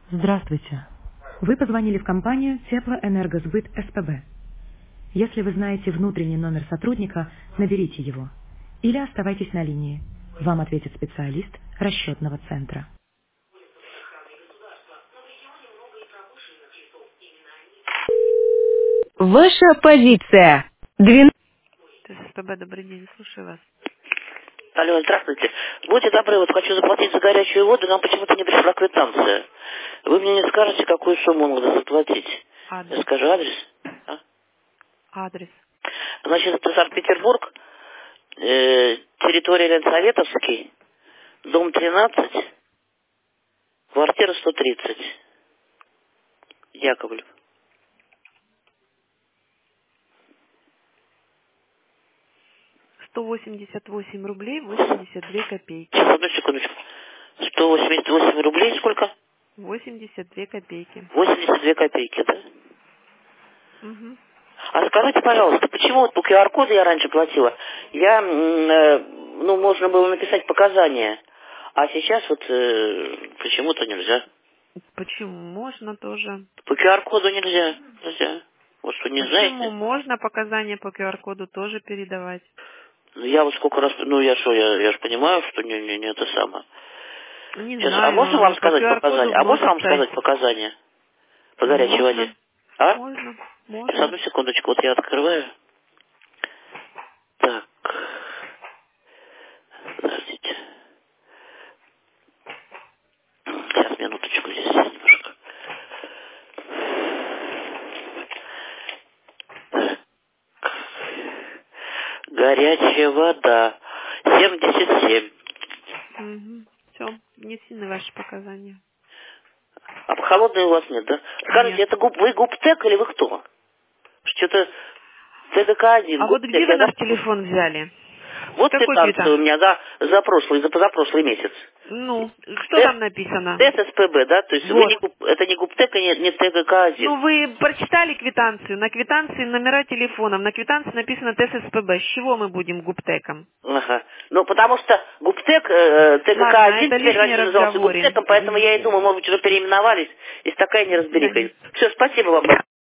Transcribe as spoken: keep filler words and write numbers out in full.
Здравствуйте. Вы позвонили в компанию Теплоэнергосбыт СПБ. Если вы знаете внутренний номер сотрудника, наберите его. Или оставайтесь на линии. Вам ответит специалист расчетного центра. Ваша позиция. двенадцать. СПБ, добрый день, слушаю вас. Алло, здравствуйте. Будьте добры, вот хочу заплатить за горячую воду, нам почему-то не пришла квитанция. Вы мне не скажете, какую сумму надо заплатить? Я Адрес. скажу адрес. А? Адрес. Значит, это Санкт-Петербург, э, территория Ленсоветовский, дом тринадцать, квартира сто тридцать. Яковлев. сто восемьдесят восемь рублей восемьдесят две копейки. Сейчас, одну секундочку. сто восемьдесят восемь рублей сколько? восемьдесят две копейки. восемьдесят две копейки, да? Угу. А скажите, пожалуйста, почему вот по ку ар коду я раньше платила? Я, м, э, ну, можно было написать показания, а сейчас вот э, почему-то нельзя. Почему? Можно тоже. По ку ар коду нельзя, нельзя. Вот что не Почему? знаете? Можно показания по ку ар коду тоже передавать. Ну, я вот сколько раз, ну, я что, я, я же понимаю, что не, не, не это самое. Не Сейчас, а можно знаю, вам по сказать ку ар коду показания? А можно вам много. сказать показания по горячей воде? Можно, А? можно, Сейчас, можно. одну секундочку, вот я открываю. Так, подождите. Сейчас, минуточку, здесь немножко. Так. Горячая вода. семьдесят семь. Угу. Все, внесены ваши показания. А по холодной у вас нет, да? Скажите, Нет. это губ, вы губтек или вы кто? Что-то тэ дэ ка один, А вот где губтек, вы я наш запомнил. телефон взяли? Вот Какой квитанция у квитанс? меня за, за прошлый, за позапрошлый месяц. Ну, что Т- там написано? ТЭС эс пэ бэ, да? То есть вы Вот. не, губ- это не губтек, и не, не тэ дэ ка один. Ну, вы прочитали квитанцию. На квитанции номера телефонов. На квитанции написано тэ эс эс пэ бэ. С чего мы будем губтеком? Ага. Ну, потому что губтек, э, тэ дэ ка Ладно, один это теперь лишние раньше назывался разговоры. губтеком, поэтому я и думаю, может быть, уже переименовались. Есть такая До свидания. неразбериха. Все, спасибо вам.